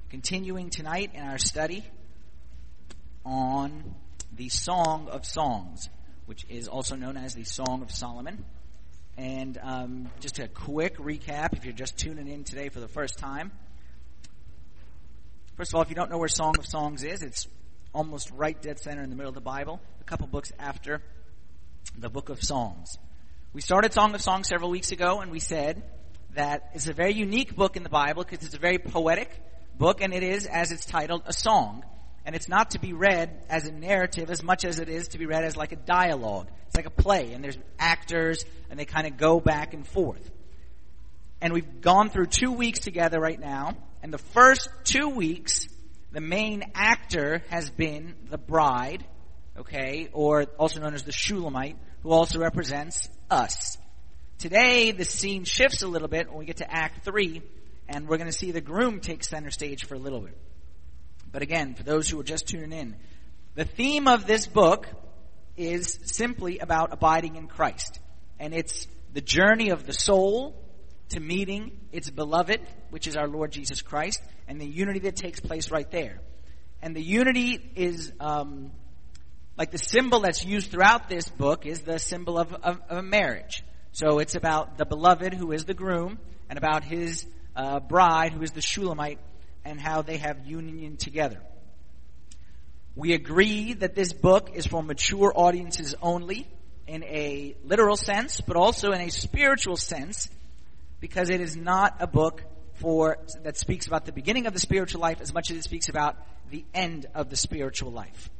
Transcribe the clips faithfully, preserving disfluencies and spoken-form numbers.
continuing tonight in our study on the Song of Songs, which is also known as the Song of Solomon. And um, just a quick recap, if you're just tuning in today for the first time. First of all, if you don't know where Song of Songs is, it's almost right dead center in the middle of the Bible, a couple books after the book of Psalms. We started Song of Songs several weeks ago, and we said that it's a very unique book in the Bible because it's a very poetic book, and it is, as it's titled, a song. And it's not to be read as a narrative as much as it is to be read as like a dialogue. It's like a play, and there's actors, and they kind of go back and forth. And we've gone through two weeks together right now, and the first two weeks, the main actor has been the bride, okay, or also known as the Shulamite, who also represents us. Today, the scene shifts a little bit when we get to Act three, and we're going to see the groom take center stage for a little bit. But again, for those who are just tuning in, the theme of this book is simply about abiding in Christ. And it's the journey of the soul to meeting its beloved, which is our Lord Jesus Christ, and the unity that takes place right there. And the unity is, um, like the symbol that's used throughout this book is the symbol of, of, of a marriage. So it's about the beloved, who is the groom, and about his uh, bride, who is the Shulamite, and how they have union together. We agree that this book is for mature audiences only in a literal sense, but also in a spiritual sense, because it is not a book for that speaks about the beginning of the spiritual life as much as it speaks about the end of the spiritual life.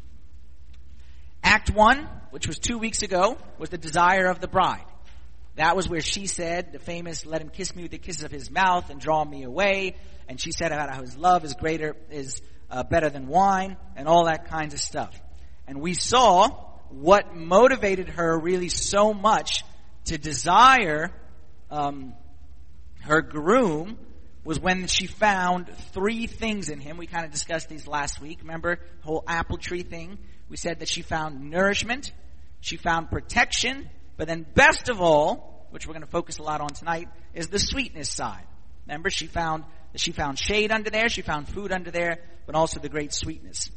Act one, which was two weeks ago, was the desire of the bride. That was where she said, the famous, let him kiss me with the kisses of his mouth and draw me away. And she said about how his love is greater, is uh, better than wine, and all that kinds of stuff. And we saw what motivated her really so much to desire um, her groom was when she found three things in him. We kind of discussed these last week. Remember the whole apple tree thing? We said that she found nourishment, she found protection, but then best of all, which we're going to focus a lot on tonight, is the sweetness side. Remember, she found she found shade under there, she found food under there, but also the great sweetness.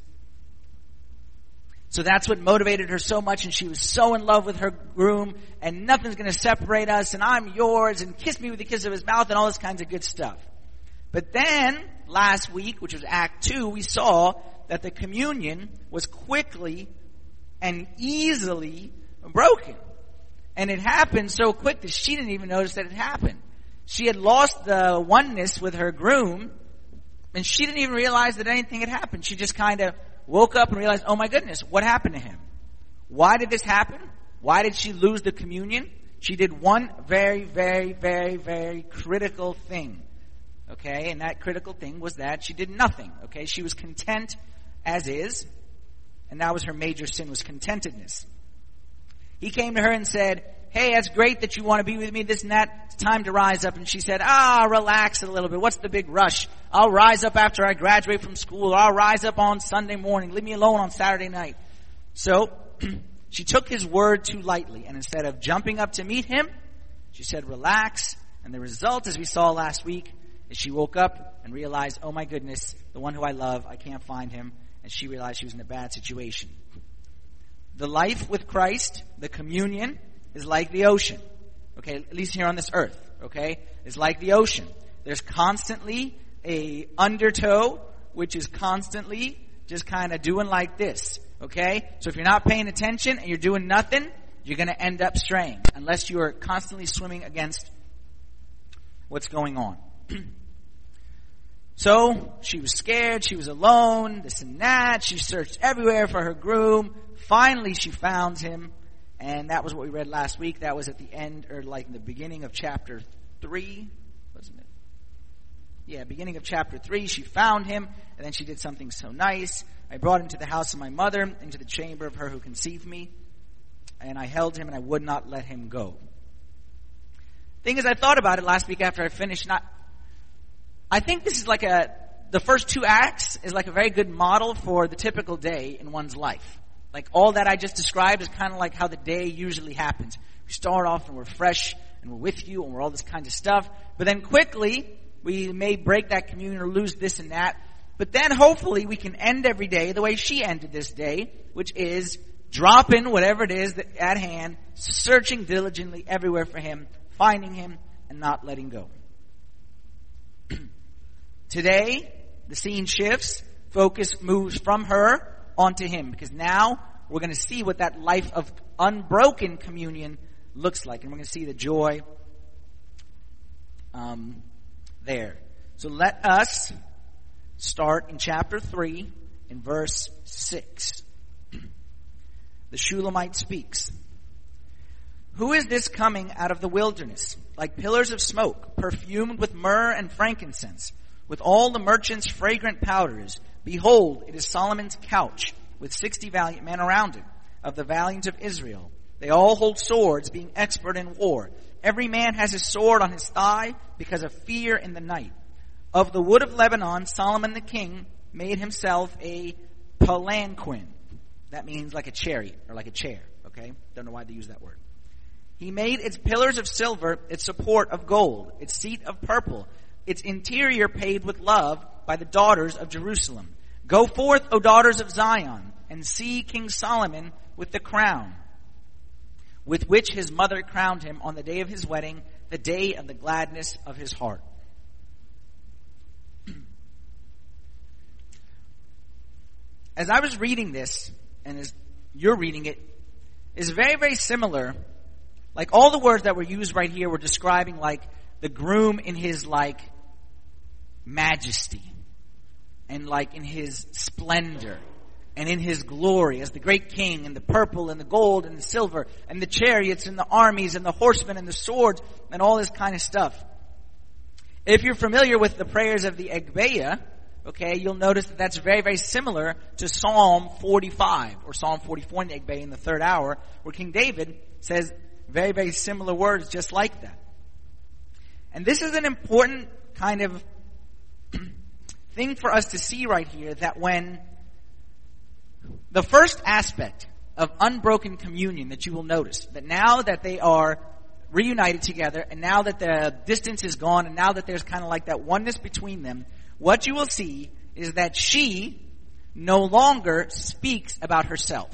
So that's what motivated her so much, and she was so in love with her groom, and nothing's going to separate us, and I'm yours, and kiss me with the kiss of his mouth, and all this kinds of good stuff. But then, last week, which was Act two, we saw that the communion was quickly and easily broken. And it happened so quick that she didn't even notice that it happened. She had lost the oneness with her groom, and she didn't even realize that anything had happened. She just kind of woke up and realized, oh my goodness, what happened to him? Why did this happen? Why did she lose the communion? She did one very, very, very, very critical thing. Okay, and that critical thing was that she did nothing. Okay, she was content as is, and that was her major sin, was contentedness. He came to her and said, hey, that's great that you want to be with me, this and that. It's time to rise up. And she said, ah, relax a little bit. What's the big rush? I'll rise up after I graduate from school. Or I'll rise up on Sunday morning. Leave me alone on Saturday night. So she took his word too lightly. And instead of jumping up to meet him, she said, relax. And the result, as we saw last week, is she woke up and realized, oh my goodness, the one who I love, I can't find him. And she realized she was in a bad situation. The life with Christ, the communion, is like the ocean. Okay, at least here on this earth, okay? It's like the ocean. There's constantly a undertow, which is constantly just kind of doing like this, okay? So if you're not paying attention and you're doing nothing, you're going to end up straying unless you are constantly swimming against what's going on. So she was scared, she was alone, this and that. She searched everywhere for her groom. Finally, she found him, and that was what we read last week. That was at the end, or like in the beginning of chapter three, wasn't it? Yeah, beginning of chapter three, she found him, and then she did something so nice. I brought him to the house of my mother, into the chamber of her who conceived me, and I held him, and I would not let him go. Thing is, I thought about it last week after I finished, not I think this is like a, the first two acts is like a very good model for the typical day in one's life. Like all that I just described is kind of like how the day usually happens. We start off and we're fresh and we're with you and we're all this kind of stuff. But then quickly We may break that communion or lose this and that. But then hopefully we can end every day the way she ended this day, which is dropping whatever it is that at hand, searching diligently everywhere for him, finding him, and not letting go. Today, the scene shifts. Focus moves from her onto him, because now we're going to see what that life of unbroken communion looks like. And we're going to see the joy um, there. So let us start in chapter three, in verse six. The Shulamite speaks. Who is this coming out of the wilderness, like pillars of smoke, perfumed with myrrh and frankincense, with all the merchants' fragrant powders? Behold, it is Solomon's couch, with sixty valiant men around it, of the valiant of Israel. They all hold swords, being expert in war. Every man has his sword on his thigh, because of fear in the night. Of the wood of Lebanon, Solomon the king made himself a palanquin. That means like a chariot, or like a chair, okay? Don't know why they use that word. He made its pillars of silver, its support of gold, its seat of purple, its interior paved with love by the daughters of Jerusalem. Go forth, O daughters of Zion, and see King Solomon with the crown, with which his mother crowned him on the day of his wedding, the day of the gladness of his heart. As I was reading this, and as you're reading it, is very, very similar. Like all the words that were used right here were describing like the groom in his like majesty and like in his splendor and in his glory as the great king, and the purple and the gold and the silver and the chariots and the armies and the horsemen and the swords and all this kind of stuff. If you're familiar with the prayers of the Agbeya, okay, you'll notice that that's very, very similar to Psalm forty-five or Psalm forty-four in the Agbeya in the third hour, where King David says very, very similar words just like that. And this is an important kind of thing for us to see right here, that when the first aspect of unbroken communion that you will notice, that now that they are reunited together, and now that the distance is gone, and now that there's kind of like that oneness between them, what you will see is that she no longer speaks about herself.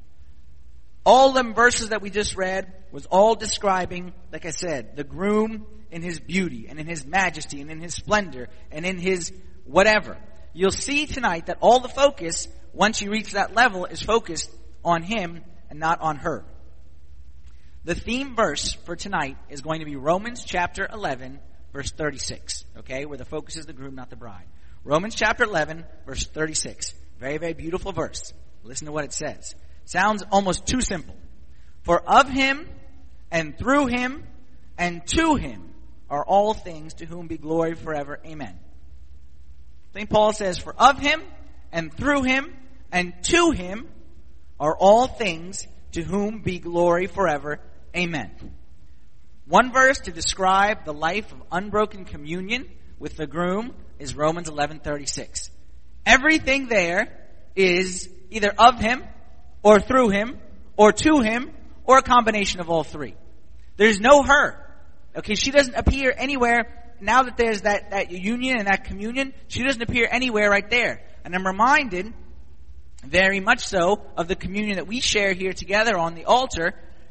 All them verses that we just read was all describing, like I said, the groom in his beauty and in his majesty and in his splendor and in his whatever. You'll see tonight that all the focus, once you reach that level, is focused on him and not on her. The theme verse for tonight is going to be Romans chapter eleven, verse thirty-six, okay, where the focus is the groom, not the bride. Romans chapter eleven, verse thirty-six. Very, very beautiful verse. Listen to what it says. Sounds almost too simple. For of him, and through him, and to him are all things, to whom be glory forever. Amen. Saint Paul says, for of him, and through him, and to him are all things, to whom be glory forever. Amen. One verse to describe the life of unbroken communion with the groom is Romans eleven thirty-six. Everything there is either of him, or through him, or to him, or a combination of all three. There's no her. Okay, she doesn't appear anywhere. Now that there's that, that union and that communion, she doesn't appear anywhere right there. And I'm reminded, very much so, of the communion that we share here together on the altar.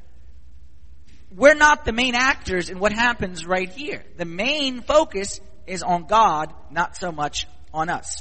We're not the main actors in what happens right here. The main focus is on God, not so much on us.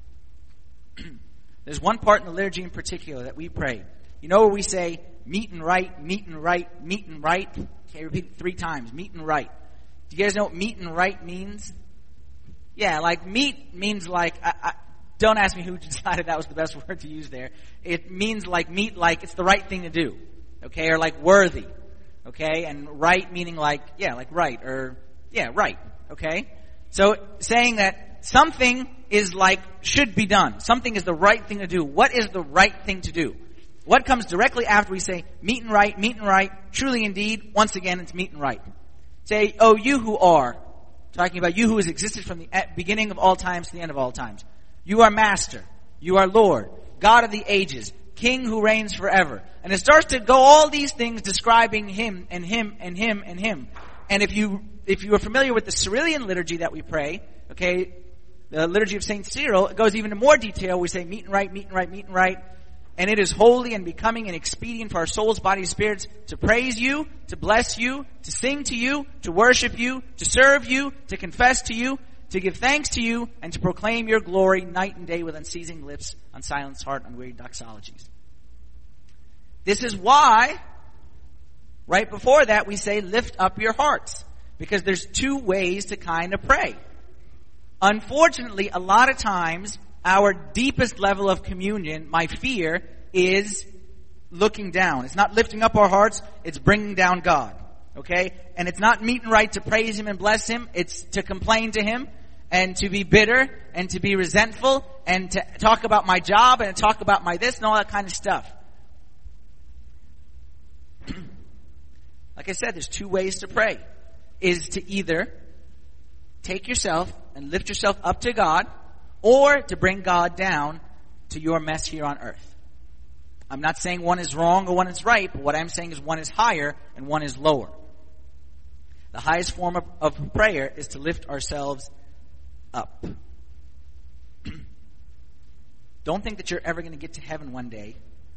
There's one part in the liturgy in particular that we pray. You know where we say, meet and right, meet and right, meet and right? Okay, repeat it three times, meet and right. Do you guys know what meet and right means? Yeah, like meet means like, I, I, don't ask me who decided that was the best word to use there. It means like meet, like it's the right thing to do. Okay, or like worthy. Okay, and right meaning like, yeah, like right, or, yeah, right. Okay? So saying that something is like, should be done. Something is the right thing to do. What is the right thing to do? What comes directly after we say, meet and right, meet and right, truly indeed, once again, it's meet and right. Say, oh, you who are, talking about you who has existed from the beginning of all times to the end of all times. You are Master. You are Lord. God of the ages. King who reigns forever. And it starts to go all these things describing him and him and him and him. And if you, if you are familiar with the Cyrillian liturgy that we pray, okay, the liturgy of Saint Cyril, it goes even into more detail. We say meet and right, meet and right, meet and right. And it is holy and becoming and expedient for our souls, bodies, spirits to praise you, to bless you, to sing to you, to worship you, to serve you, to confess to you, to give thanks to you, and to proclaim your glory night and day with unceasing lips, unsilenced heart, unwearied doxologies. This is why, right before that, we say lift up your hearts. Because there's two ways to kind of pray. Unfortunately, a lot of times, our deepest level of communion, my fear, is looking down. It's not lifting up our hearts, it's bringing down God. Okay? And it's not meet and right to praise Him and bless Him, it's to complain to Him, and to be bitter, and to be resentful, and to talk about my job, and to talk about my this, and all that kind of stuff. Like I said, there's two ways to pray. Is to either take yourself and lift yourself up to God, or to bring God down to your mess here on earth. I'm not saying one is wrong or one is right, but what I'm saying is one is higher and one is lower. The highest form of, of prayer is to lift ourselves up. Don't think that you're ever going to get to heaven one day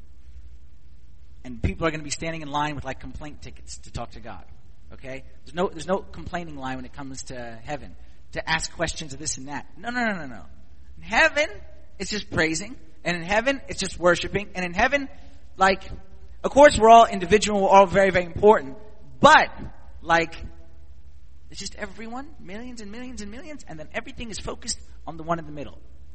and people are going to be standing in line with like complaint tickets to talk to God. Okay? There's no, there's no complaining line when it comes to heaven, to ask questions of this and that. No, no, no, no, no. In heaven, it's just praising. And in heaven, it's just worshiping. And in heaven, like, of course we're all individual, we're all very, very important. But, like, it's just everyone, millions and millions and millions, and then everything is focused on the one in the middle.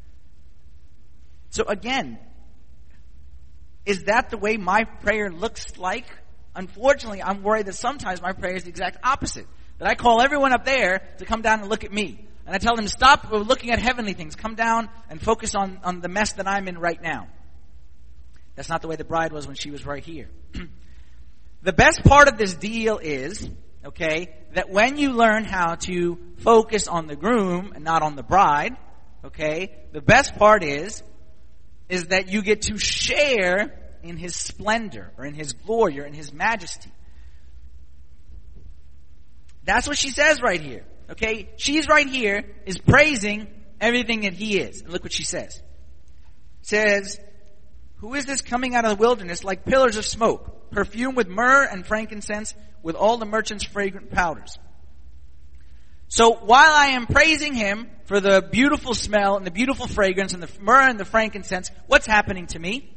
So again, is that the way my prayer looks like? Unfortunately, I'm worried that sometimes my prayer is the exact opposite. That I call everyone up there to come down and look at me. And I tell them, stop looking at heavenly things. Come down and focus on, on the mess that I'm in right now. That's not the way the bride was when she was right here. The best part of this deal is, okay, that when you learn how to focus on the groom and not on the bride, okay, the best part is, is that you get to share in His splendor or in His glory or in His majesty. That's what she says right here. Okay? She's right here is praising everything that He is. And look what she says. Says, who is this coming out of the wilderness like pillars of smoke, perfumed with myrrh and frankincense, with all the merchants' fragrant powders? So while I am praising Him for the beautiful smell and the beautiful fragrance and the myrrh and the frankincense, what's happening to me?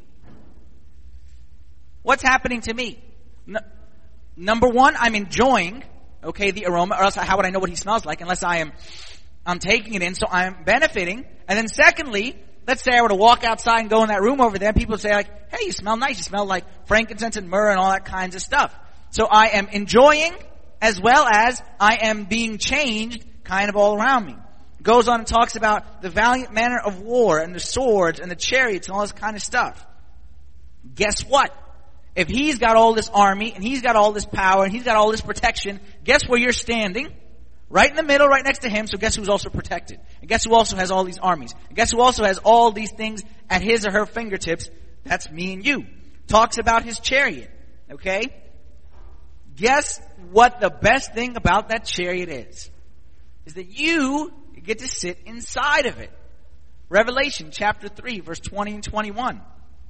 What's happening to me? No, number one, I'm enjoying, okay, the aroma, or else how would I know what He smells like unless I am, I'm taking it in, so I'm benefiting. And then secondly, let's say I were to walk outside and go in that room over there, people would say like, hey, you smell nice, you smell like frankincense and myrrh and all that kinds of stuff. So I am enjoying as well as I am being changed kind of all around me. Goes on and talks about the valiant manner of war and the swords and the chariots and all this kind of stuff. Guess what? If He's got all this army and He's got all this power and He's got all this protection, guess where you're standing? Right in the middle, right next to Him, so guess who's also protected? And guess who also has all these armies? And guess who also has all these things at his or her fingertips? That's me and you. Talks about His chariot. Okay? Guess what the best thing about that chariot is? Is that you get to sit inside of it. Revelation chapter three, verse twenty and twenty-one.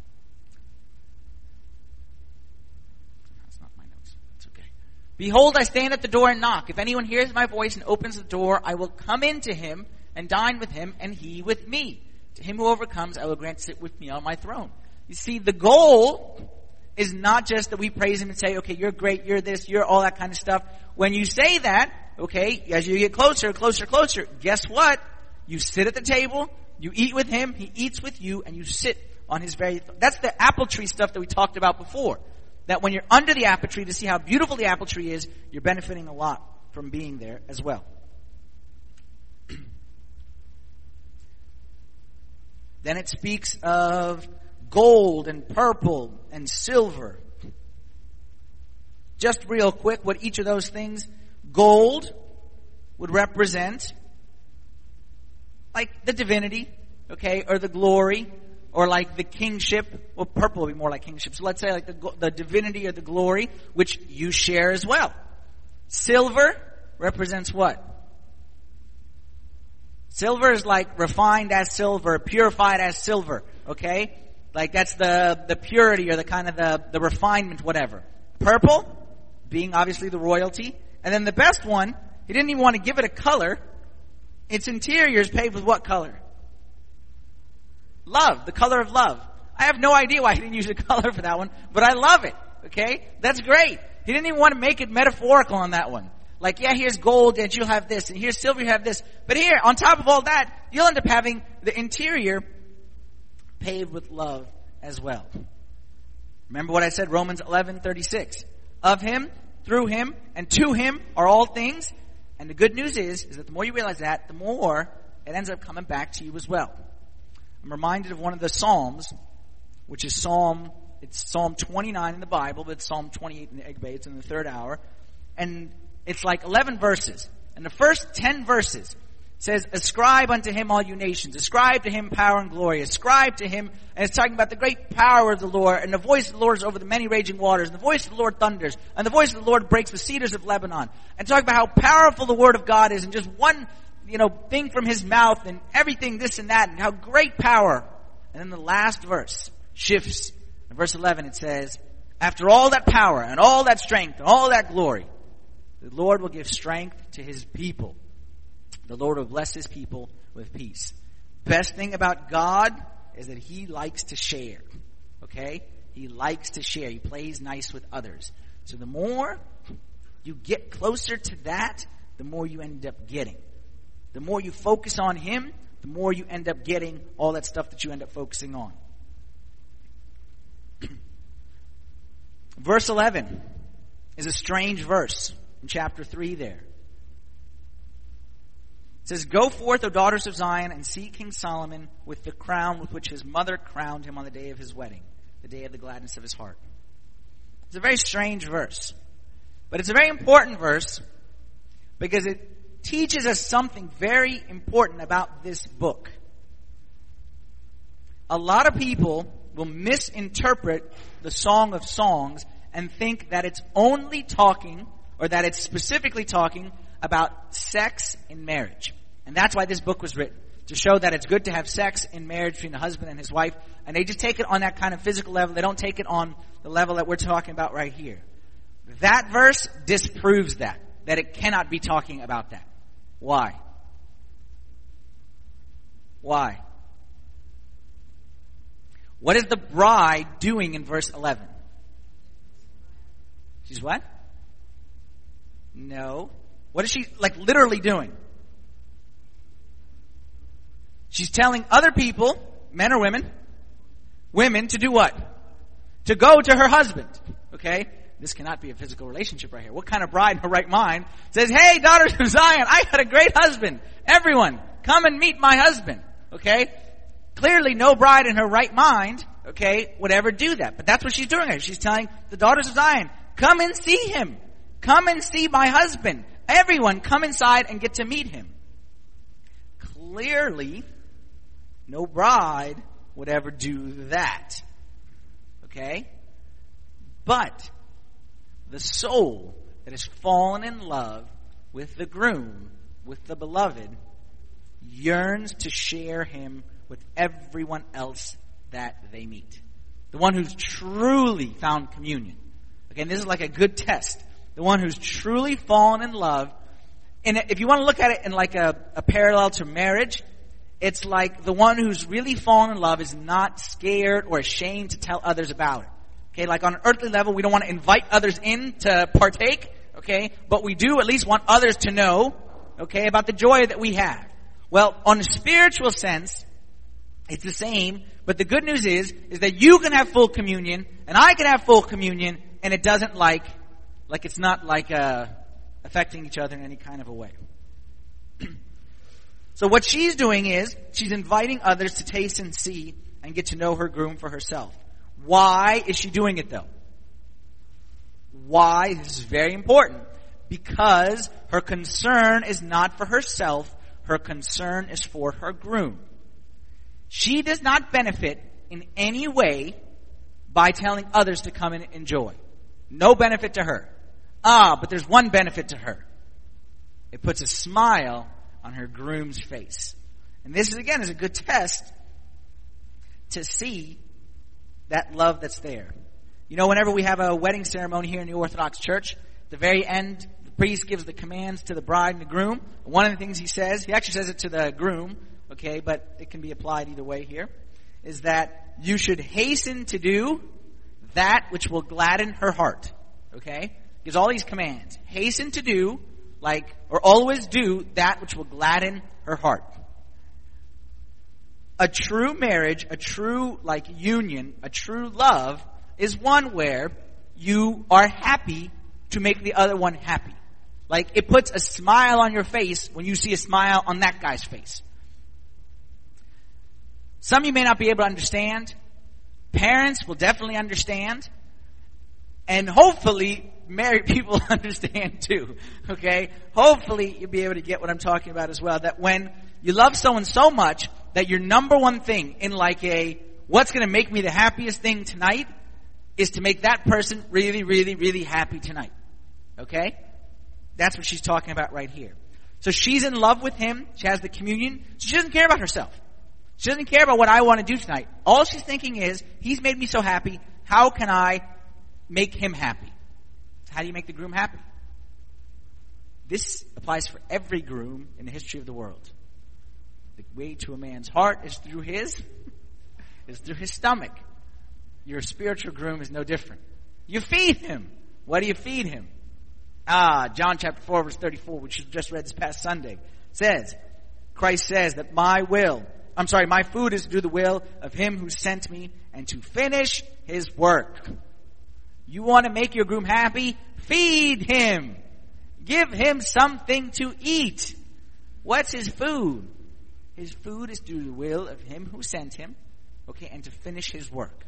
That's not my notes. It's okay. Behold, I stand at the door and knock. If anyone hears my voice and opens the door, I will come into him and dine with him and he with me. To him who overcomes, I will grant to sit with me on my throne. You see, the goal is not just that we praise Him and say, okay, you're great, you're this, you're all that kind of stuff. When you say that, okay, as you get closer, closer, closer, guess what? You sit at the table, you eat with Him, He eats with you, and you sit on His very... Th- That's the apple tree stuff that we talked about before. That when you're under the apple tree to see how beautiful the apple tree is, you're benefiting a lot from being there as well. Then it speaks of gold and purple and silver. Just real quick, what each of those things, gold would represent like the divinity, okay, or the glory, or like the kingship. Well, purple would be more like kingship. So let's say like the, the divinity or the glory, which you share as well. Silver represents what? Silver is like refined as silver, purified as silver, okay? Like that's the, the purity or the kind of the, the refinement, whatever. Purple, being obviously the royalty. And then the best one, he didn't even want to give it a color. Its interior is paved with what color? Love, the color of love. I have no idea why he didn't use a color for that one, but I love it, okay? That's great. He didn't even want to make it metaphorical on that one. Like, yeah, here's gold and you'll have this, and here's silver, you have this. But here, on top of all that, you'll end up having the interior paved with love as well. Remember what I said, Romans eleven thirty-six. Of him, through him, and to him are all things. And the good news is, is that the more you realize that, the more it ends up coming back to you as well. I'm reminded of one of the Psalms, which is Psalm, it's Psalm twenty-nine in the Bible, but it's Psalm twenty-eight in the Egg Bay. It's in the third hour. And it's like eleven verses. And the first ten verses says, ascribe unto him all you nations. Ascribe to him power and glory. Ascribe to him, and it's talking about the great power of the Lord. And the voice of the Lord is over the many raging waters. And the voice of the Lord thunders. And the voice of the Lord breaks the cedars of Lebanon. And talking about how powerful the word of God is. And just one, you know, thing from his mouth and everything, this and that. And how great power. And then the last verse shifts. In verse eleven it says, after all that power and all that strength and all that glory, the Lord will give strength to his people. The Lord will bless his people with peace. Best thing about God is that he likes to share. Okay? He likes to share. He plays nice with others. So the more you get closer to that, the more you end up getting. The more you focus on him, the more you end up getting all that stuff that you end up focusing on. Verse eleven is a strange verse in chapter three there. It says, go forth, O daughters of Zion, and see King Solomon with the crown with which his mother crowned him on the day of his wedding, the day of the gladness of his heart. It's a very strange verse. But it's a very important verse because it teaches us something very important about this book. A lot of people will misinterpret the Song of Songs and think that it's only talking, or that it's specifically talking about sex in marriage. And that's why this book was written, to show that it's good to have sex in marriage between the husband and his wife. And they just take it on that kind of physical level. They don't take it on the level that we're talking about right here. That verse disproves that, that it cannot be talking about that. Why? Why? What is the bride doing in verse eleven? She's what? No. What is she, like, literally doing? She's telling other people, men or women, women to do what? To go to her husband. Okay? This cannot be a physical relationship right here. What kind of bride in her right mind says, hey, daughters of Zion, I got a great husband. Everyone, come and meet my husband. Okay? Clearly no bride in her right mind, okay, would ever do that. But that's what she's doing here. She's telling the daughters of Zion, come and see him. Come and see my husband. Everyone, come inside and get to meet him. Clearly, no bride would ever do that. Okay? But the soul that has fallen in love with the groom, with the beloved, yearns to share him with everyone else that they meet. The one who's truly found communion. Okay, and this is like a good test. The one who's truly fallen in love. And if you want to look at it in like a, a parallel to marriage, it's like the one who's really fallen in love is not scared or ashamed to tell others about it. Okay, like on an earthly level, we don't want to invite others in to partake. Okay, but we do at least want others to know, okay, about the joy that we have. Well, on a spiritual sense, it's the same, but the good news is, is that you can have full communion, and I can have full communion, and it doesn't like, like it's not like, uh, affecting each other in any kind of a way. So what she's doing is, she's inviting others to taste and see and get to know her groom for herself. Why is she doing it though? Why? This is very important. Because her concern is not for herself, her concern is for her groom. She does not benefit in any way by telling others to come and enjoy. No benefit to her. Ah, but there's one benefit to her. It puts a smile on her groom's face. And this, is again, is a good test to see that love that's there. You know, whenever we have a wedding ceremony here in the Orthodox Church, at the very end, the priest gives the commands to the bride and the groom. One of the things he says, he actually says it to the groom, okay, but it can be applied either way here, is that you should hasten to do that which will gladden her heart, okay? Gives all these commands. Hasten to do, like, or always do that which will gladden her heart. A true marriage, a true, like, union, a true love is one where you are happy to make the other one happy. Like, it puts a smile on your face when you see a smile on that guy's face. Some of you may not be able to understand. Parents will definitely understand. And hopefully, married people understand too. Okay? Hopefully, you'll be able to get what I'm talking about as well. That when you love someone so much that your number one thing in like a, what's going to make me the happiest thing tonight is to make that person really, really, really happy tonight. Okay? That's what she's talking about right here. So she's in love with him. She has the communion. So she doesn't care about herself. She doesn't care about what I want to do tonight. All she's thinking is, he's made me so happy. How can I make him happy? How do you make the groom happy? This applies for every groom in the history of the world. The way to a man's heart is through his, is through his stomach. Your spiritual groom is no different. You feed him. What do you feed him? Ah, John chapter four, verse thirty-four, which we just read this past Sunday, says, Christ says that my will, I'm sorry, my food is to do the will of him who sent me and to finish his work. You want to make your groom happy? Feed him. Give him something to eat. What's his food? His food is to do the will of him who sent him, okay, and to finish his work.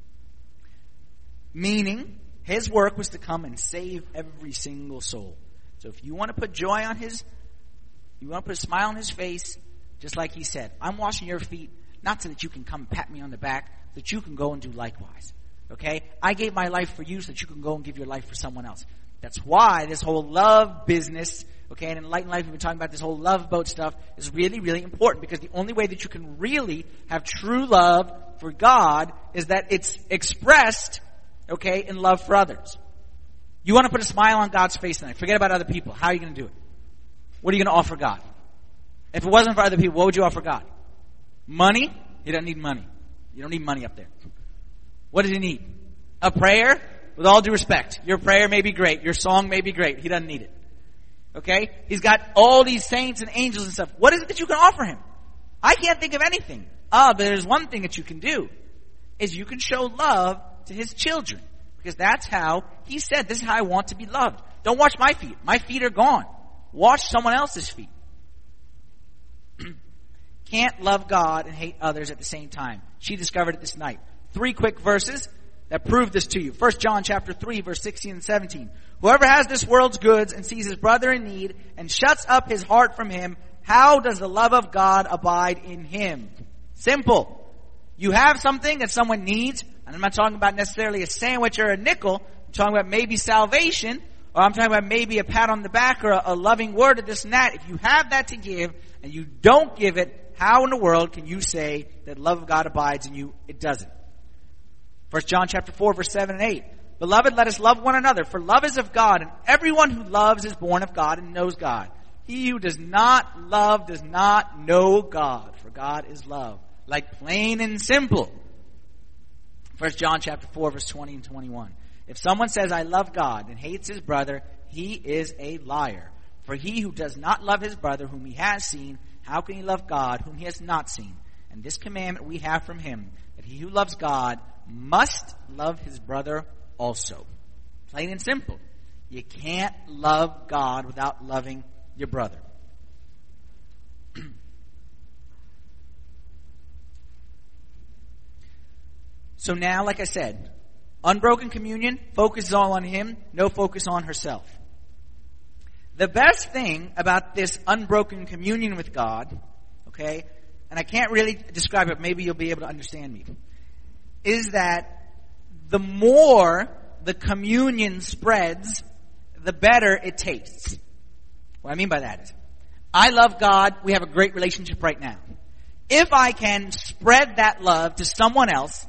Meaning, his work was to come and save every single soul. So if you want to put joy on his, you want to put a smile on his face, just like he said, I'm washing your feet, not so that you can come pat me on the back, so that you can go and do likewise. Okay? I gave my life for you so that you can go and give your life for someone else. That's why this whole love business, okay, and in Enlightened Life we've been talking about this whole love boat stuff, is really, really important, because the only way that you can really have true love for God is that it's expressed, okay, in love for others. You want to put a smile on God's face tonight. Forget about other people. How are you going to do it? What are you going to offer God? If it wasn't for other people, what would you offer God? Money? He doesn't need money. You don't need money up there. What does he need? A prayer? With all due respect, your prayer may be great. Your song may be great. He doesn't need it. Okay? He's got all these saints and angels and stuff. What is it that you can offer him? I can't think of anything. Ah, but there's one thing that you can do. Is you can show love to his children. Because that's how he said, this is how I want to be loved. Don't wash my feet. My feet are gone. Wash someone else's feet. Can't love God and hate others at the same time. She discovered it this night. Three quick verses that prove this to you. First John chapter three, verse sixteen and seventeen. Whoever has this world's goods and sees his brother in need and shuts up his heart from him, how does the love of God abide in him? Simple. You have something that someone needs, and I'm not talking about necessarily a sandwich or a nickel. I'm talking about maybe salvation, or I'm talking about maybe a pat on the back or a, a loving word or this and that. If you have that to give and you don't give it, how in the world can you say that love of God abides in you? It doesn't. First John chapter four, verse seven and eight. Beloved, let us love one another, for love is of God, and everyone who loves is born of God and knows God. He who does not love does not know God, for God is love. Like plain and simple. First John chapter four, verse twenty and twenty-one. If someone says, I love God, and hates his brother, he is a liar. For he who does not love his brother whom he has seen, how can he love God whom he has not seen? And this commandment we have from him, that he who loves God must love his brother also. Plain and simple. You can't love God without loving your brother. So now, like I said, unbroken communion, focus is all on him, no focus on herself. The best thing about this unbroken communion with God, okay, and I can't really describe it, maybe you'll be able to understand me, is that the more the communion spreads, the better it tastes. What I mean by that is, I love God. We have a great relationship right now. If I can spread that love to someone else,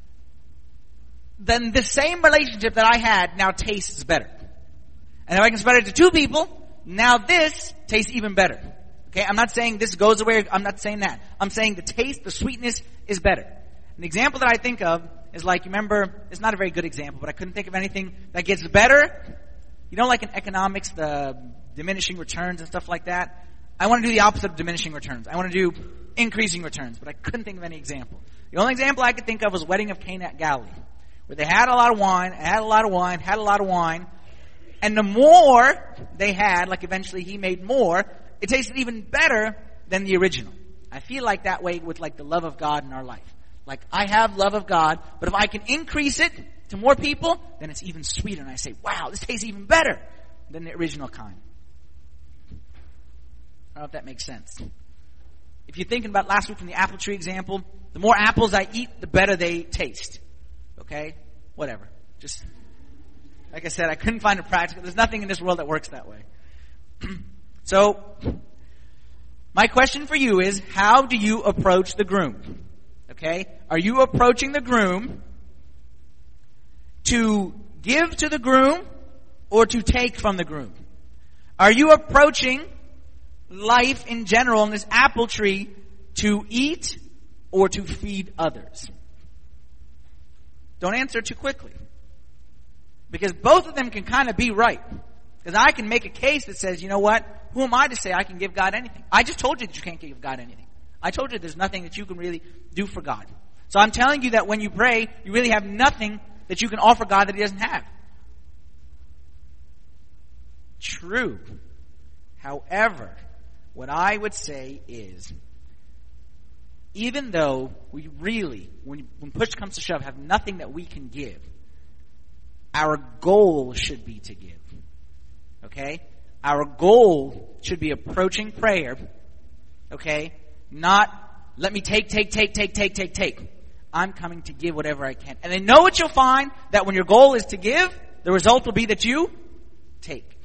then the same relationship that I had now tastes better. And if I can spread it to two people, now this tastes even better. Okay, I'm not saying this goes away. I'm not saying that. I'm saying the taste, the sweetness is better. An example that I think of is like, you remember, it's not a very good example, but I couldn't think of anything that gets better. You know, like in economics, the diminishing returns and stuff like that. I want to do the opposite of diminishing returns. I want to do increasing returns, but I couldn't think of any example. The only example I could think of was Wedding of Cana at Galilee, where they had a lot of wine, had a lot of wine, had a lot of wine, and the more they had, like eventually he made more, it tasted even better than the original. I feel like that way with like the love of God in our life. Like, I have love of God, but if I can increase it to more people, then it's even sweeter. And I say, wow, this tastes even better than the original kind. I don't know if that makes sense. If you're thinking about last week from the apple tree example, the more apples I eat, the better they taste. Okay? Whatever. Just, like I said, I couldn't find a practical. There's nothing in this world that works that way. So, my question for you is, how do you approach the groom? Okay? Are you approaching the groom to give to the groom or to take from the groom? Are you approaching life in general in this apple tree to eat or to feed others? Don't answer too quickly. Because both of them can kind of be right. Because I can make a case that says, you know what? Who am I to say I can give God anything? I just told you that you can't give God anything. I told you there's nothing that you can really do for God. So I'm telling you that when you pray, you really have nothing that you can offer God that He doesn't have. True. However, what I would say is, even though we really, when, when push comes to shove, have nothing that we can give, our goal should be to give. Okay? Our goal should be approaching prayer, okay? Not, let me take, take, take, take, take, take, take. I'm coming to give whatever I can. And I know what you'll find, that when your goal is to give, the result will be that you take.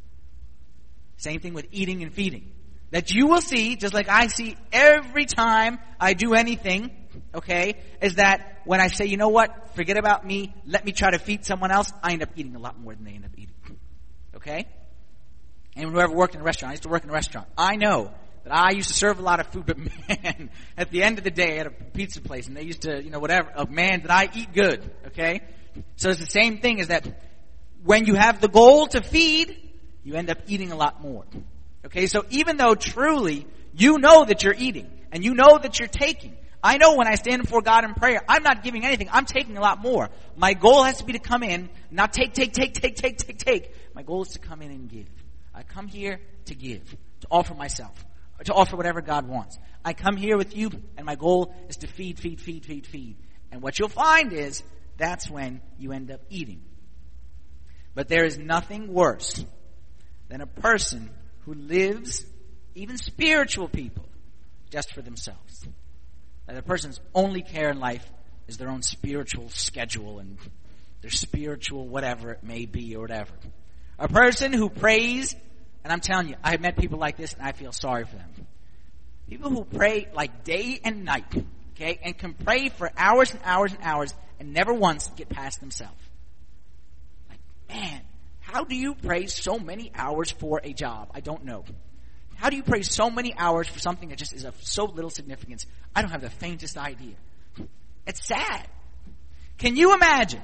Same thing with eating and feeding. That you will see, just like I see every time I do anything, okay, is that when I say, you know what, forget about me, let me try to feed someone else, I end up eating a lot more than they end up eating. Okay? Anyone who ever worked in a restaurant, I used to work in a restaurant, I know that I used to serve a lot of food, but man, at the end of the day, I had a pizza place, and they used to, you know, whatever, oh man, did I eat good, okay? So it's the same thing, is that when you have the goal to feed, you end up eating a lot more. Okay, so even though truly you know that you're eating, and you know that you're taking, I know when I stand before God in prayer, I'm not giving anything, I'm taking a lot more. My goal has to be to come in, not take, take, take, take, take, take, take. My goal is to come in and give. I come here to give, to offer myself, to offer whatever God wants. I come here with you, and my goal is to feed, feed, feed, feed, feed. And what you'll find is, that's when you end up eating. But there is nothing worse than a person who lives, even spiritual people, just for themselves. That a person's only care in life is their own spiritual schedule and their spiritual whatever it may be or whatever. A person who prays, and I'm telling you, I've met people like this and I feel sorry for them. People who pray like day and night, okay, and can pray for hours and hours and hours and never once get past themselves. Like, man, how do you pray so many hours for a job? I don't know. How do you pray so many hours for something that just is of so little significance? I don't have the faintest idea. It's sad. Can you imagine?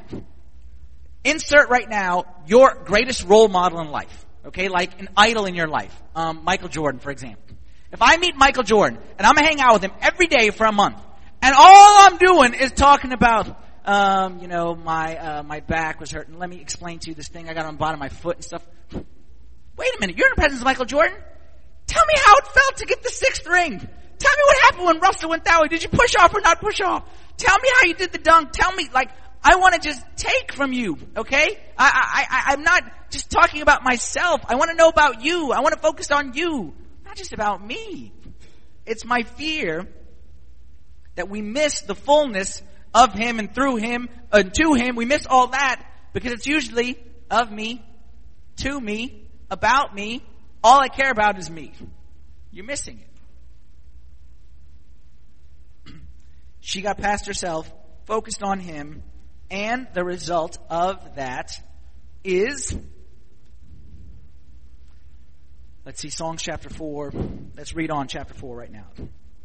Insert right now your greatest role model in life. Okay, like an idol in your life. Um, Michael Jordan, for example. If I meet Michael Jordan and I'm gonna hang out with him every day for a month, and all I'm doing is talking about, um, you know, my uh, my back was hurting. Let me explain to you this thing I got on the bottom of my foot and stuff. Wait a minute, you're in the presence of Michael Jordan? Tell me how it felt to get the sixth ring. Tell me what happened when Russell went that way. Did you push off or not push off? Tell me how you did the dunk. Tell me, like, I want to just take from you, okay? I, I, I, I'm not just talking about myself. I want to know about you. I want to focus on you, not just about me. It's my fear that we miss the fullness of Him and through Him and to Him. We miss all that because it's usually of me to me, about me. All I care about is me. You're missing it. She got past herself, focused on him, and the result of that is, let's see, Songs chapter four. Let's read on chapter four right now.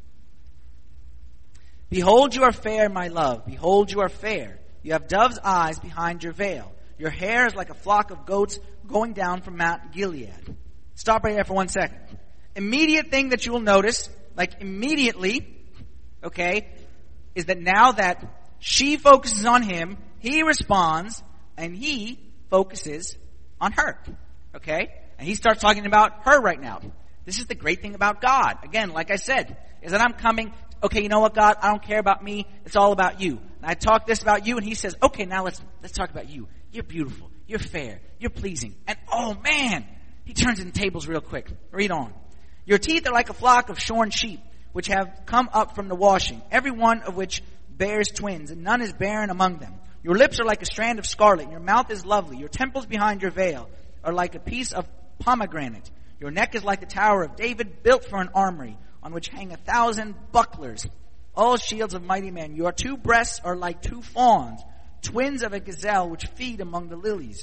Behold, you are fair, my love. Behold, you are fair. You have dove's eyes behind your veil. Your hair is like a flock of goats going down from Mount Gilead. Stop right there for one second. Immediate thing that you will notice, like immediately, okay, is that now that she focuses on him, he responds, and he focuses on her. Okay? And he starts talking about her right now. This is the great thing about God. Again, like I said, is that I'm coming, okay, you know what, God? I don't care about me. It's all about you. And I talk this about you, and he says, okay, now let's let's talk about you. You're beautiful. You're fair. You're pleasing. And oh man, he turns in tables real quick. Read on. Your teeth are like a flock of shorn sheep, which have come up from the washing, every one of which bears twins, and none is barren among them. Your lips are like a strand of scarlet, and your mouth is lovely. Your temples behind your veil are like a piece of pomegranate. Your neck is like the Tower of David, built for an armory, on which hang a thousand bucklers, all shields of mighty men. Your two breasts are like two fawns, twins of a gazelle which feed among the lilies.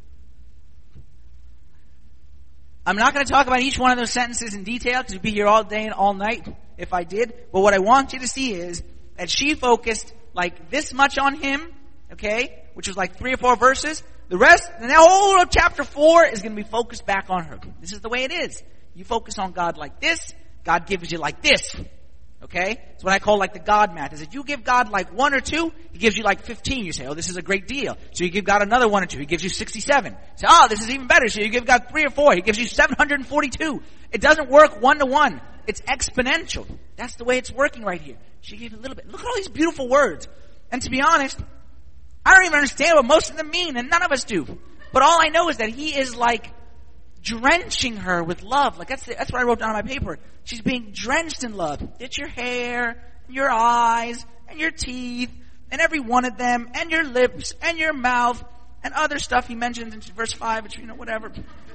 I'm not going to talk about each one of those sentences in detail because we'd be here all day and all night if I did. But what I want you to see is that she focused like this much on him, okay, which was like three or four verses. The rest, the whole of chapter four is going to be focused back on her. This is the way it is. You focus on God like this, God gives you like this. Okay? It's what I call like the God math. Is that you give God like one or two, He gives you like fifteen. You say, oh, this is a great deal. So you give God another one or two, He gives you sixty-seven. You say, oh, this is even better. So you give God three or four, He gives you seven hundred forty-two. It doesn't work one to one. It's exponential. That's the way it's working right here. She gave a little bit. Look at all these beautiful words. And to be honest, I don't even understand what most of them mean, and none of us do. But all I know is that He is like drenching her with love. Like that's the, that's what I wrote down on my paper. She's being drenched in love. It's your hair, and your eyes, and your teeth, and every one of them, and your lips, and your mouth, and other stuff he mentions in verse five, which, you know, whatever.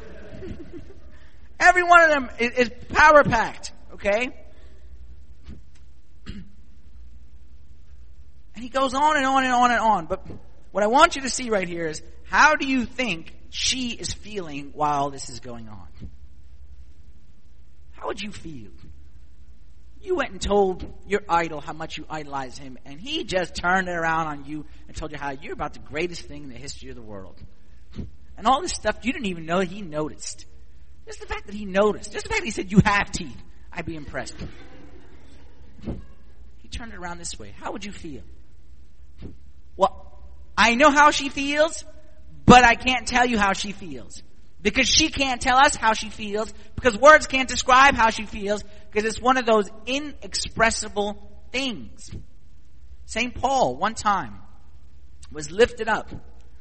Every one of them is, is power packed. Okay? And he goes on and on and on and on. But what I want you to see right here is, how do you think she is feeling while this is going on? How would you feel? You went and told your idol how much you idolize him, and he just turned it around on you and told you how you're about the greatest thing in the history of the world. And all this stuff you didn't even know he noticed. Just the fact that he noticed. Just the fact that he said, you have teeth. I'd be impressed. He turned it around this way. How would you feel? Well, I know how she feels, but I can't tell you how she feels. Because she can't tell us how she feels. Because words can't describe how she feels. Because it's one of those inexpressible things. Saint Paul, one time, was lifted up.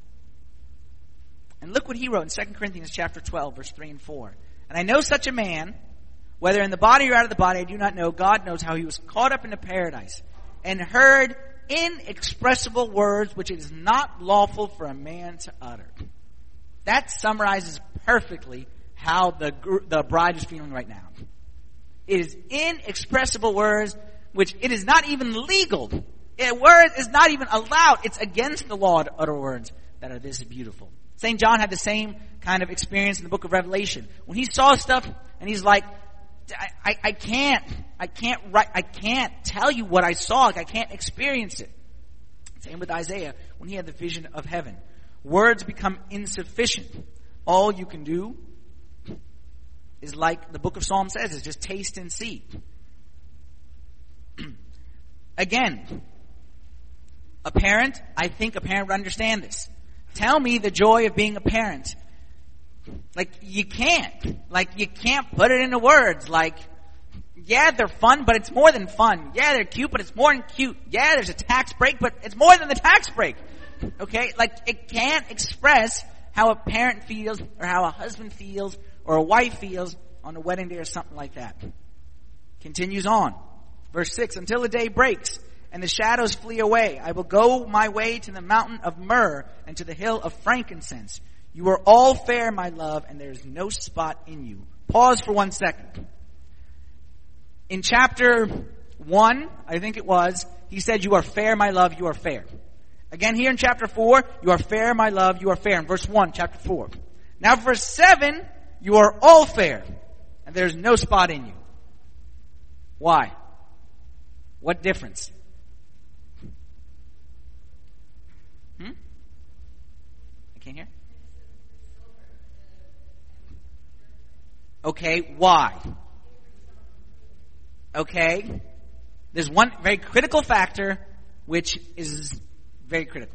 And look what he wrote in Second Corinthians chapter twelve, verse three and four. And I know such a man, whether in the body or out of the body, I do not know. God knows how he was caught up into paradise and heard inexpressible words which it is not lawful for a man to utter. That summarizes perfectly how the the bride is feeling right now. It is inexpressible words which it is not even legal. A word is not even allowed. It's against the law to utter words that are this beautiful. Saint John had the same kind of experience in the book of Revelation. When he saw stuff and he's like, I, I, I can't, I can't write, I can't tell you what I saw. Like I can't experience it. Same with Isaiah when he had the vision of heaven. Words become insufficient. All you can do is, like the book of Psalms says, is just taste and see. Again, a parent, I think a parent would understand this. Tell me the joy of being a parent. Like, you can't. Like, you can't put it into words. Like, yeah, they're fun, but it's more than fun. Yeah, they're cute, but it's more than cute. Yeah, there's a tax break, but it's more than the tax break. Okay? Like, it can't express how a parent feels, or how a husband feels, or a wife feels on a wedding day or something like that. Continues on. Verse six, until the day breaks and the shadows flee away, I will go my way to the mountain of myrrh and to the hill of frankincense. You are all fair, my love, and there is no spot in you. Pause for one second. In chapter one, I think it was, he said, you are fair, my love, you are fair. Again here in chapter four, you are fair, my love, you are fair. In verse one, chapter four. Now verse seven, you are all fair, and there is no spot in you. Why? What difference? Hmm? I can't hear. Okay, why? Okay. There's one very critical factor which is very critical.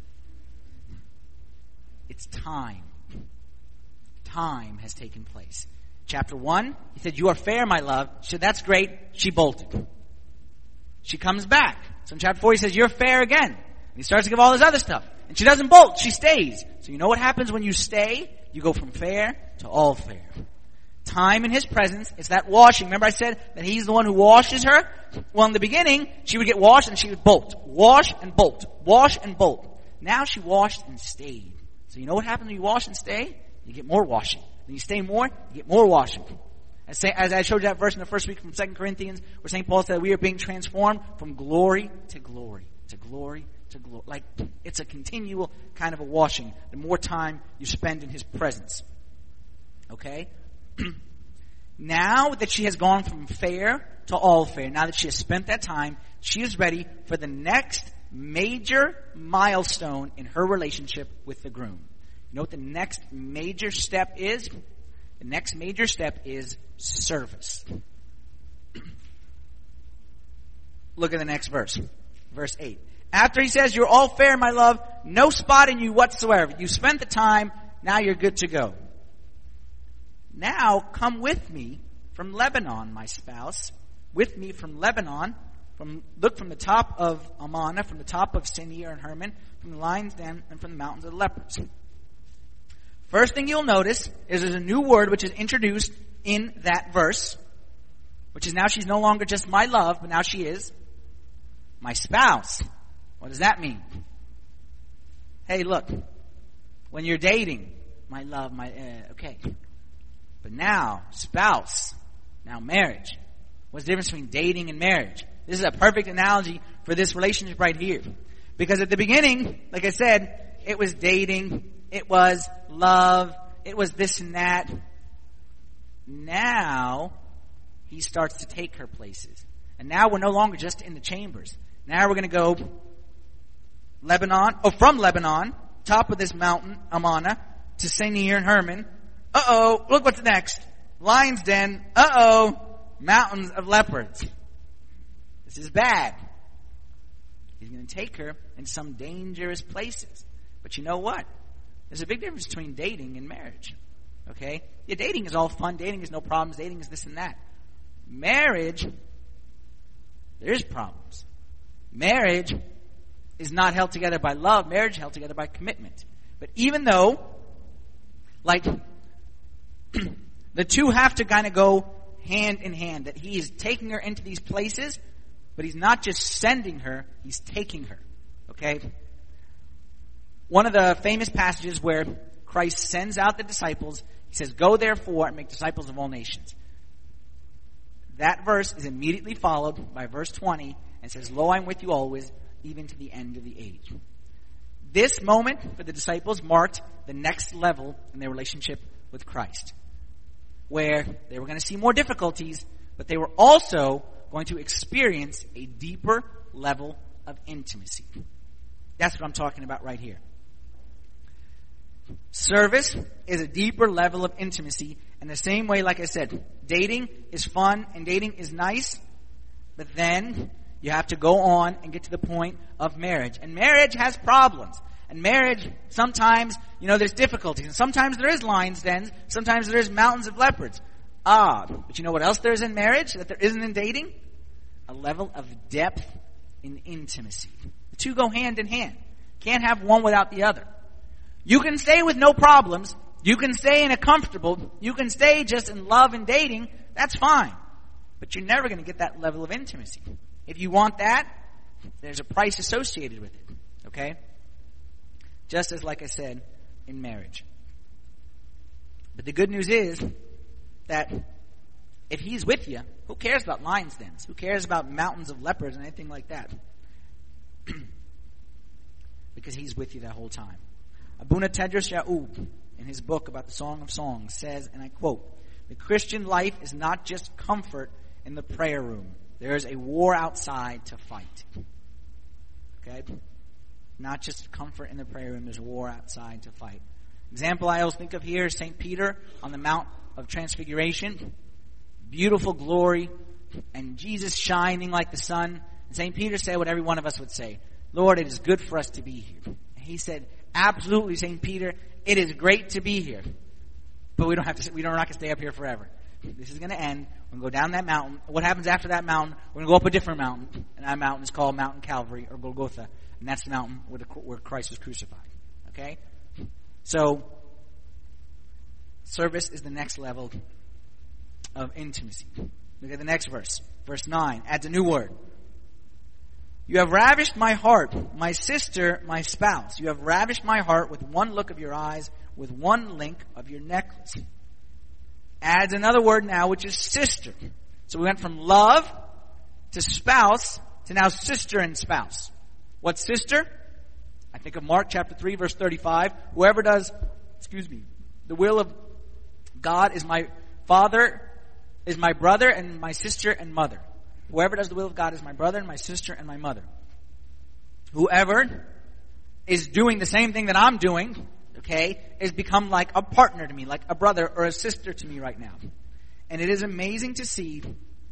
It's time. Time has taken place. Chapter one, he said, you are fair, my love. She said, that's great. She bolted. She comes back. So in chapter four, he says, you're fair again. And he starts to give all this other stuff. And she doesn't bolt. She stays. So you know what happens when you stay? You go from fair to all fair. Time in his presence. It's that washing. Remember I said that he's the one who washes her? Well, in the beginning, she would get washed and she would bolt. Wash and bolt. Wash and bolt. Now she washed and stayed. So you know what happens when you wash and stay? You get more washing. When you stay more, you get more washing. As, as I showed you that verse in the first week from Second Corinthians, where Saint Paul said we are being transformed from glory to glory, to glory to glory. Like, it's a continual kind of a washing. The more time you spend in his presence. Okay? Now that she has gone from fair to all fair, now that she has spent that time, she is ready for the next major milestone in her relationship with the groom. You know what the next major step is? The next major step is service. Look at the next verse. Verse eight. After he says, you're all fair, my love, no spot in you whatsoever. You spent the time, now you're good to go. Now come with me from Lebanon, my spouse. With me from Lebanon. From Look from the top of Amana, from the top of Sinir and Hermon, from the lion's den, and from the mountains of the leopards. First thing you'll notice is there's a new word which is introduced in that verse, which is now she's no longer just my love, but now she is my spouse. What does that mean? Hey, look, when you're dating, my love, my, uh, okay. But now, spouse, now marriage. What's the difference between dating and marriage? This is a perfect analogy for this relationship right here. Because at the beginning, like I said, it was dating, it was love, it was this and that. Now, he starts to take her places. And now we're no longer just in the chambers. Now we're going to go Lebanon, oh, from Lebanon, top of this mountain, Amana, to Sinir and Hermon. Uh-oh, look what's next. Lion's den. Uh-oh, mountains of leopards. This is bad. He's going to take her in some dangerous places. But you know what? There's a big difference between dating and marriage. Okay? Yeah, dating is all fun. Dating is no problems. Dating is this and that. Marriage, there's problems. Marriage is not held together by love. Marriage is held together by commitment. But even though, like, the two have to kind of go hand in hand, that he is taking her into these places, but he's not just sending her, he's taking her. Okay? One of the famous passages where Christ sends out the disciples, he says, go therefore and make disciples of all nations. That verse is immediately followed by verse twenty and says, lo, I'm with you always, even to the end of the age. This moment for the disciples marked the next level in their relationship with Christ, where they were going to see more difficulties, but they were also going to experience a deeper level of intimacy. That's what I'm talking about right here. Service is a deeper level of intimacy. In the same way, like I said, dating is fun and dating is nice, but then you have to go on and get to the point of marriage. And marriage has problems. And marriage, sometimes, you know, there's difficulties. And sometimes there is lions' dens. Sometimes there is mountains of leopards. Ah, but you know what else there is in marriage that there isn't in dating? A level of depth in intimacy. The two go hand in hand. Can't have one without the other. You can stay with no problems. You can stay in a comfortable. You can stay just in love and dating. That's fine. But you're never going to get that level of intimacy. If you want that, there's a price associated with it. Okay? Just as, like I said, in marriage. But the good news is that if he's with you, who cares about lions' dens? Who cares about mountains of leopards and anything like that? Because he's with you that whole time. Abuna Tedros Ya'ub, in his book about the Song of Songs, says, and I quote, "The Christian life is not just comfort in the prayer room. There is a war outside to fight." Okay? Not just comfort in the prayer room, there's a war outside to fight. Example I always think of here is Saint Peter on the Mount of Transfiguration. Beautiful glory, and Jesus shining like the sun. And Saint Peter said what every one of us would say, "Lord, it is good for us to be here." And he said, "Absolutely, Saint Peter, it is great to be here. But we don't have to, we don't, we're not going to stay up here forever. This is going to end. We're going to go down that mountain. What happens after that mountain? We're going to go up a different mountain. And that mountain is called Mountain Calvary or Golgotha. And that's the mountain where, the, where Christ was crucified. Okay? So, service is the next level of intimacy. Look at the next verse. Verse nine adds a new word. "You have ravished my heart, my sister, my spouse. You have ravished my heart with one look of your eyes, with one link of your necklace." Adds another word now, which is sister. So we went from love to spouse to now sister and spouse. What's sister? I think of Mark chapter three, verse thirty-five. Whoever does, excuse me, the will of God is my father, is my brother and my sister and mother. Whoever does the will of God is my brother and my sister and my mother. Whoever is doing the same thing that I'm doing, okay, is become like a partner to me, like a brother or a sister to me right now. And it is amazing to see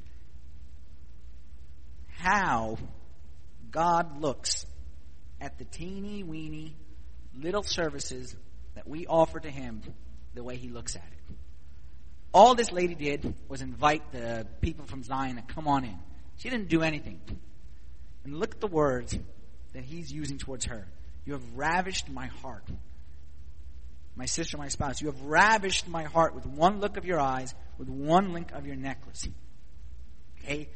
how God looks at the teeny weeny little services that we offer to him the way he looks at it. All this lady did was invite the people from Zion to come on in. She didn't do anything. And look at the words that he's using towards her. "You have ravished my heart. My sister, my spouse, you have ravished my heart with one look of your eyes, with one link of your necklace." Okay?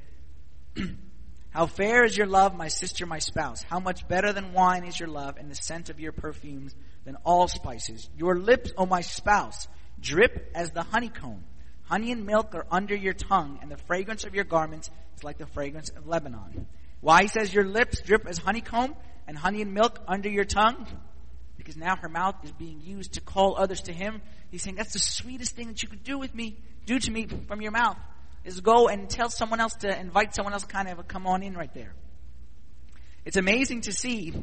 "How fair is your love, my sister, my spouse. How much better than wine is your love, and the scent of your perfumes than all spices. Your lips, O my spouse, drip as the honeycomb. Honey and milk are under your tongue, and the fragrance of your garments is like the fragrance of Lebanon." Why he says your lips drip as honeycomb and honey and milk under your tongue? Because now her mouth is being used to call others to him. He's saying, that's the sweetest thing that you could do with me, do to me from your mouth, is go and tell someone else to invite someone else kind of come on in right there. It's amazing to see,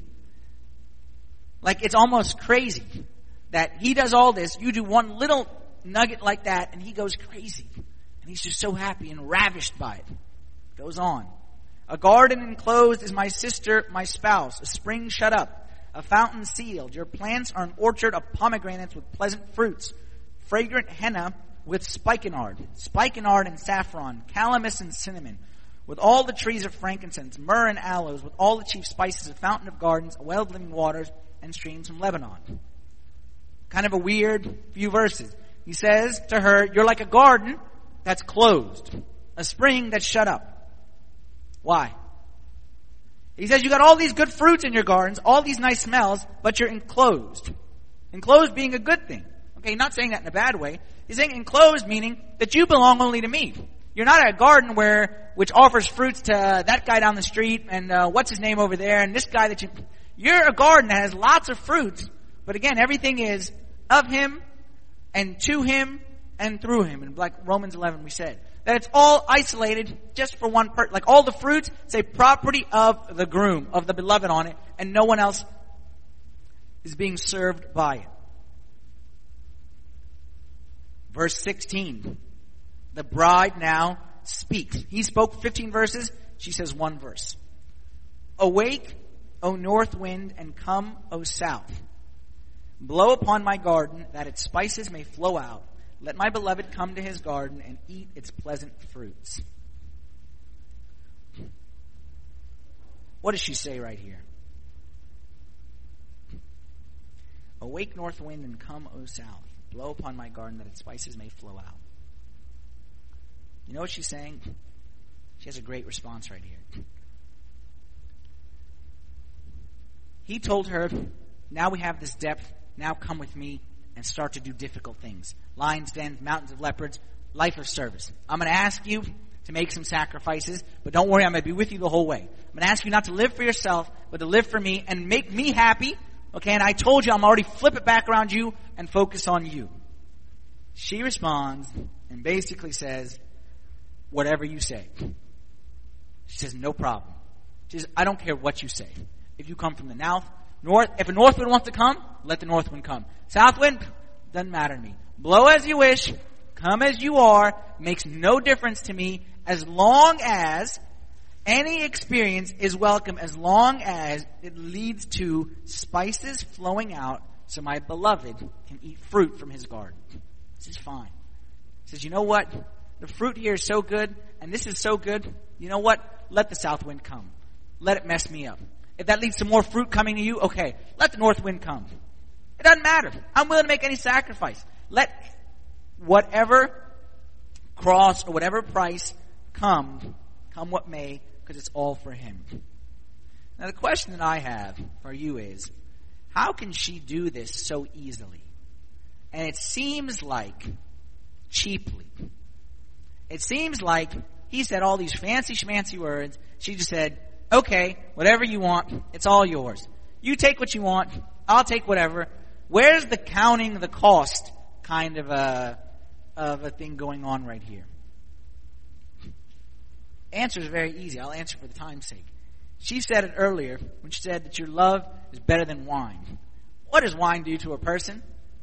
like it's almost crazy that he does all this, you do one little nugget like that, and he goes crazy. And he's just so happy and ravished by it. Goes on. "A garden enclosed is my sister, my spouse, a spring shut up, a fountain sealed. Your plants are an orchard of pomegranates with pleasant fruits, fragrant henna with spikenard, spikenard and saffron, calamus and cinnamon, with all the trees of frankincense, myrrh and aloes, with all the chief spices, a fountain of gardens, a well of living waters, and streams from Lebanon." Kind of a weird few verses. He says to her, you're like a garden that's closed, a spring that's shut up. Why? He says you got all these good fruits in your gardens, all these nice smells, but you're enclosed. Enclosed being a good thing. Okay, not saying that in a bad way. He's saying enclosed meaning that you belong only to me. You're not a garden where, which offers fruits to that guy down the street and uh, what's his name over there and this guy that you, you're a garden that has lots of fruits, but again, everything is of him and to him and through him. And like Romans eleven we said, that it's all isolated just for one person. Like all the fruits say property of the groom, of the beloved on it, and no one else is being served by it. Verse sixteen. The bride now speaks. He spoke fifteen verses. She says one verse. Awake, O north wind, and come, O south. Blow upon my garden, that its spices may flow out. Let my beloved come to his garden and eat its pleasant fruits. What does she say right here? Awake, north wind, and come, O south. Blow upon my garden, that its spices may flow out. You know what she's saying? She has a great response right here. He told her, now we have this depth, now come with me and start to do difficult things. Lions, dens, mountains of leopards, life of service. I'm going to ask you to make some sacrifices, but don't worry, I'm going to be with you the whole way. I'm going to ask you not to live for yourself, but to live for me and make me happy. Okay, and I told you I'm already flip it back around you and focus on you. She responds and basically says, whatever you say. She says, no problem. She says, I don't care what you say. If you come from the north, north, if a north wind wants to come, let the north wind come. South wind, doesn't matter to me. Blow as you wish, come as you are, makes no difference to me as long as any experience is welcome, as long as it leads to spices flowing out so my beloved can eat fruit from his garden. This is fine. He says, you know what? The fruit here is so good, and this is so good. You know what? Let the south wind come. Let it mess me up. If that leads to more fruit coming to you, okay. Let the north wind come. It doesn't matter. I'm willing to make any sacrifice. Let whatever cross or whatever price come, come what may, because it's all for him. Now the question that I have for you is, how can she do this so easily? And it seems like cheaply. It seems like he said all these fancy schmancy words. She just said, okay, whatever you want, it's all yours. You take what you want, I'll take whatever. Where's the counting the cost kind of a, of a thing going on right here? Answer is very easy. I'll answer for the time's sake. She said it earlier when she said that your love is better than wine. What does wine do to a person?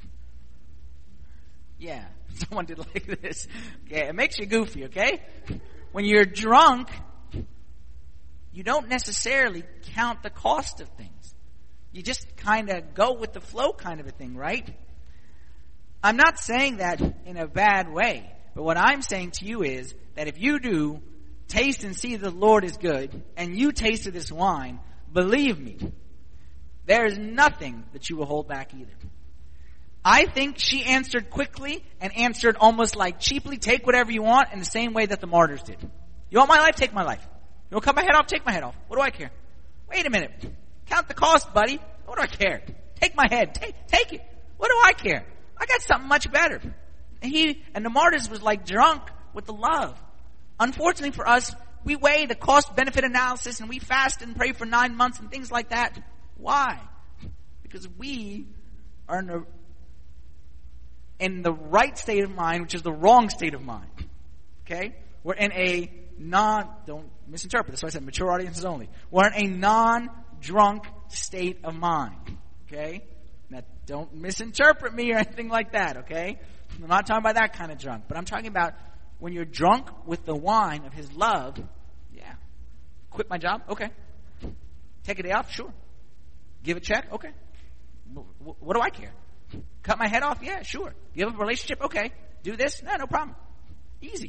Yeah, someone did like this. Okay, it makes you goofy, okay? When you're drunk, you don't necessarily count the cost of things. You just kind of go with the flow kind of a thing, right? I'm not saying that in a bad way, but what I'm saying to you is that if you do taste and see the Lord is good, and you taste of this wine, believe me, there is nothing that you will hold back either. I think she answered quickly and answered almost like cheaply, take whatever you want, in the same way that the martyrs did. You want my life? Take my life. You want to cut my head off? Take my head off. What do I care? Wait a minute. Count the cost, buddy. What do I care? Take my head. Take, take it. What do I care? I got something much better. And he, and the martyrs was like drunk with the love. Unfortunately for us, we weigh the cost-benefit analysis and we fast and pray for nine months and things like that. Why? Because we are in the, in the right state of mind, which is the wrong state of mind. Okay? We're in a non, don't misinterpret this, so I said mature audiences only. We're in a non-drunk state of mind. Okay? Now, don't misinterpret me or anything like that, okay? I'm not talking about that kind of drunk, but I'm talking about when you're drunk with the wine of his love. Yeah. Quit my job? Okay. Take a day off? Sure. Give a check? Okay. What do I care? Cut my head off? Yeah, sure. Give up a relationship? Okay. Do this? No, no problem. Easy.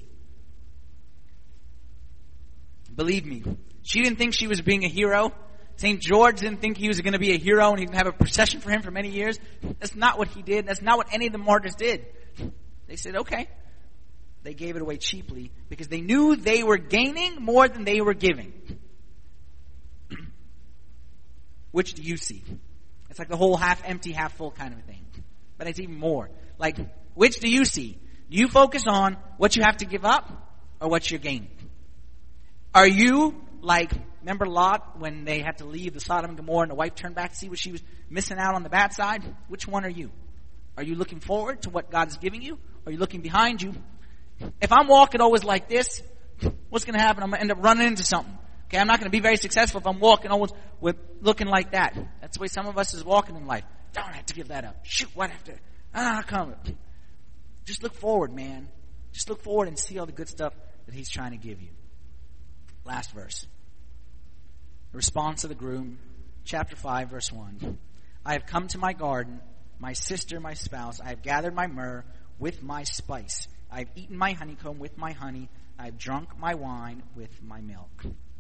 Believe me, she didn't think she was being a hero. Saint George didn't think he was going to be a hero and he didn't have a procession for him for many years. That's not what he did. That's not what any of the martyrs did. They said, okay. They gave it away cheaply because they knew they were gaining more than they were giving. Which do you see? It's like the whole half empty, half full kind of thing. But it's even more. Like, which do you see? Do you focus on what you have to give up or what you're gaining? Are you like, remember Lot when they had to leave the Sodom and Gomorrah and the wife turned back to see what she was missing out on the bad side? Which one are you? Are you looking forward to what God is giving you? Or are you looking behind you? If I'm walking always like this, what's going to happen? I'm going to end up running into something. Okay, I'm not going to be very successful if I'm walking always with looking like that. That's the way some of us is walking in life. Don't have to give that up. Shoot, what have to? Ah, come. Just look forward, man. Just look forward and see all the good stuff that he's trying to give you. Last verse. The response of the groom, chapter five, verse one. I have come to my garden, my sister, my spouse. I have gathered my myrrh with my spice. I have eaten my honeycomb with my honey. I have drunk my wine with my milk.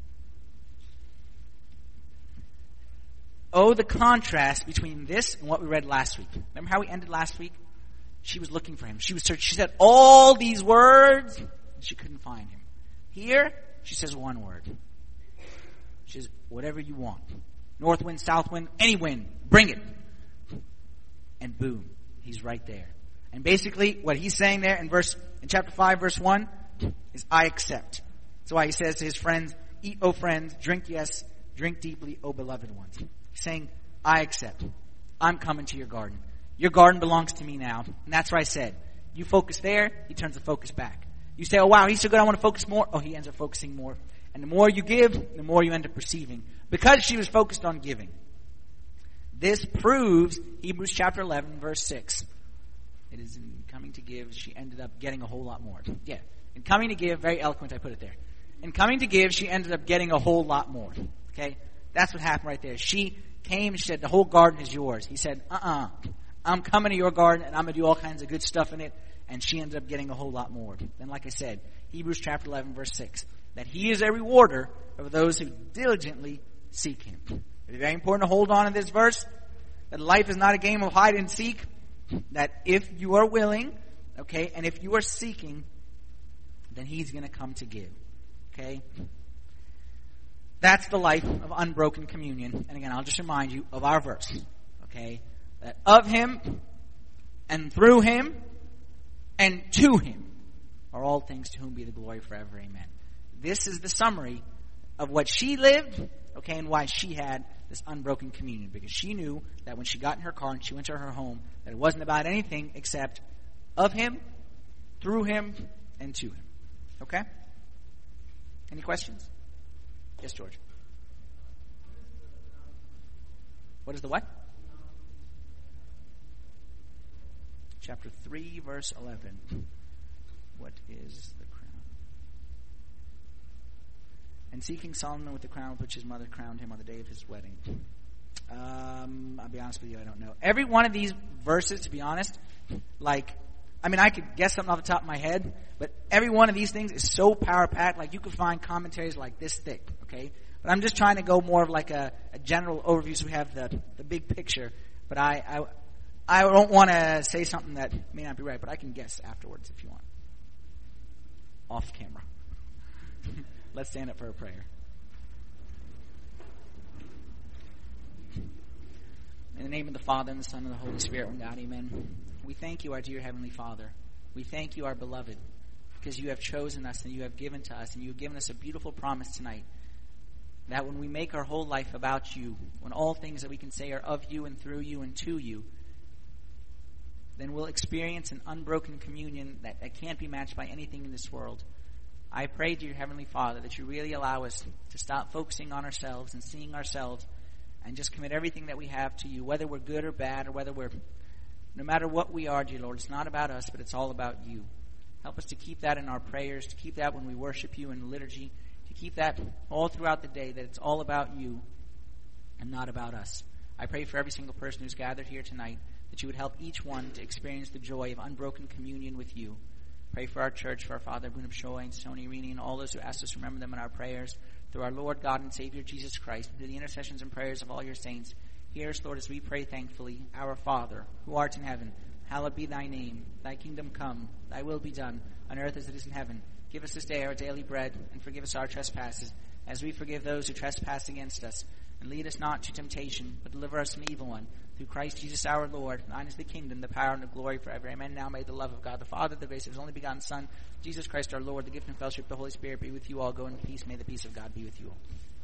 Oh, the contrast between this and what we read last week. Remember how we ended last week? She was looking for him. She was searching. She said all these words, and she couldn't find him. Here, she says one word. She says, whatever you want. North wind, south wind, any wind, bring it. And boom, He's right there. And basically, what he's saying there in verse, in chapter five, verse one, is I accept. That's why he says to his friends, eat, O friends, drink, yes, drink deeply, O beloved ones. He's saying, I accept. I'm coming to your garden. Your garden belongs to me now. And that's what I said. You focus there, he turns the focus back. You say, oh wow, he's so good, I want to focus more. Oh, he ends up focusing more. And the more you give, the more you end up receiving. Because she was focused on giving. This proves Hebrews chapter eleven, verse six. It is in coming to give, she ended up getting a whole lot more. Yeah. In coming to give, very eloquent, I put it there. In coming to give, she ended up getting a whole lot more. Okay? That's what happened right there. She came and she said, the whole garden is yours. He said, uh-uh. I'm coming to your garden and I'm going to do all kinds of good stuff in it. And she ended up getting a whole lot more. Then, like I said, Hebrews chapter eleven, verse six. That he is a rewarder of those who diligently seek him. It's very important to hold on to this verse. That life is not a game of hide and seek. That if you are willing, okay, and if you are seeking, then he's going to come to give. Okay? That's the life of unbroken communion. And again, I'll just remind you of our verse. Okay? That of him and through him and to him are all things, to whom be the glory forever. Amen. This is the summary of what she lived, okay, and why she had this unbroken communion. Because she knew that when she got in her car and she went to her home, that it wasn't about anything except of him, through him, and to him. Okay? Any questions? Yes, George. What is the what? Chapter three, verse eleven. What is the crown? And seeking Solomon with the crown with which his mother crowned him on the day of his wedding. Um, I'll be honest with you, I don't know. Every one of these verses, to be honest, like, I mean, I could guess something off the top of my head, but every one of these things is so power-packed, like you could find commentaries like this thick, okay? But I'm just trying to go more of like a, a general overview so we have the, the big picture. But I, I I don't want to say something that may not be right, but I can guess afterwards if you want. Off camera. Let's stand up for a prayer. In the name of the Father, and the Son, and the Holy Spirit, one God, amen. We thank you, our dear Heavenly Father. We thank you, our beloved, because you have chosen us and you have given to us, and you have given us a beautiful promise tonight that when we make our whole life about you, when all things that we can say are of you and through you and to you, then we'll experience an unbroken communion that, that can't be matched by anything in this world. I pray, dear Heavenly Father, that you really allow us to stop focusing on ourselves and seeing ourselves and just commit everything that we have to you, whether we're good or bad or whether we're, no matter what we are, dear Lord, it's not about us, but it's all about you. Help us to keep that in our prayers, to keep that when we worship you in the liturgy, to keep that all throughout the day, that it's all about you and not about us. I pray for every single person who's gathered here tonight, that you would help each one to experience the joy of unbroken communion with you. Pray for our church, for our Father, Bunab Shoy, and Sony Rini, and all those who ask us to remember them in our prayers. Through our Lord, God, and Savior, Jesus Christ, and through the intercessions and prayers of all your saints. Hear us, Lord, as we pray thankfully. Our Father, who art in heaven, hallowed be thy name. Thy kingdom come, thy will be done, on earth as it is in heaven. Give us this day our daily bread, and forgive us our trespasses, as we forgive those who trespass against us. And lead us not to temptation, but deliver us from the evil one. Through Christ Jesus our Lord, thine is the kingdom, the power, and the glory forever. Amen. Now may the love of God the Father, the grace of his only begotten Son, Jesus Christ our Lord, the gift and fellowship of the Holy Spirit be with you all. Go in peace. May the peace of God be with you all.